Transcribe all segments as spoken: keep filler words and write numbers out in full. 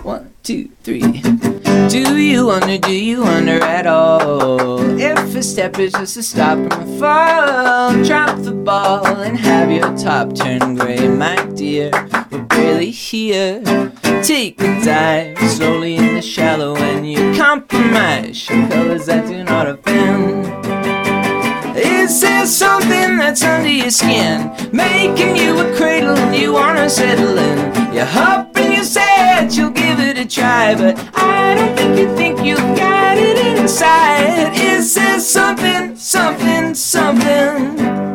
One, two, three. Do you wonder, do you wonder at all if a step is just a stop from a fall? Drop the ball and have your top turn gray, my dear. We're barely here. Take a dive slowly in the shallow and you compromise. Show colors that do not offend. Is there something that's under your skin, making you a cradle and you wanna settle in? You hope and you said you'll give it a try, but I don't think you think you got it inside. Is there something, something, something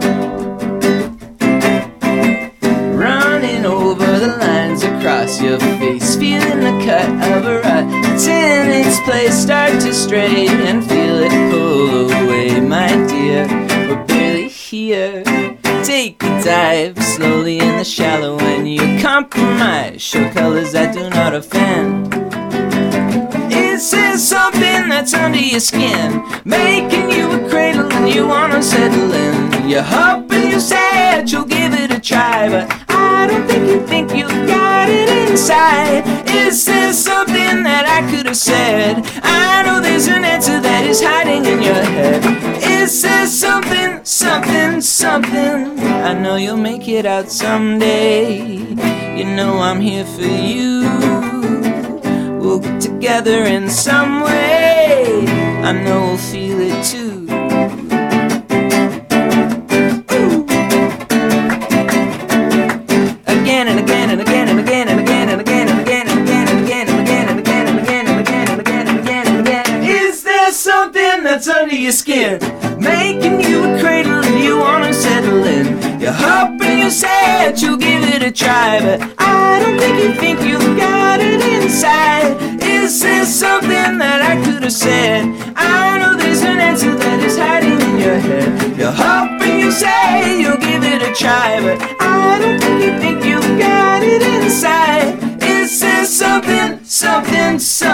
running over the lines across your face, feeling the cut of a rut? It's in its place, start to stray and feel it pull away, my dear. We're barely here. Take a dive slowly in the shallow and you compromise. Show colors that do not offend. Is there something that's under your skin, making you a cradle and you wanna settle in? You hope and you said you'll give it a try, but I don't think you think you got it inside. Is there something that I could have said? I know there's an answer that is hiding in your head. Is there something, something, something? I know you'll make it out someday. You know I'm here for you. We'll get together in some way. I know we'll feel it too. Ooh. Again and again and again and again and again and again and again and again and again and again and again and again and again and again and again and again. Is there something that's under your skin, making you a cradle and you wanna settle in? You hope and you said you'll give it a try, but I don't think you think you got it inside. Is there something that I could have said? I know there's an answer that is hiding in your head. You hope and you say you'll give it a try, but I don't think you think you got it inside. Is there something, something, something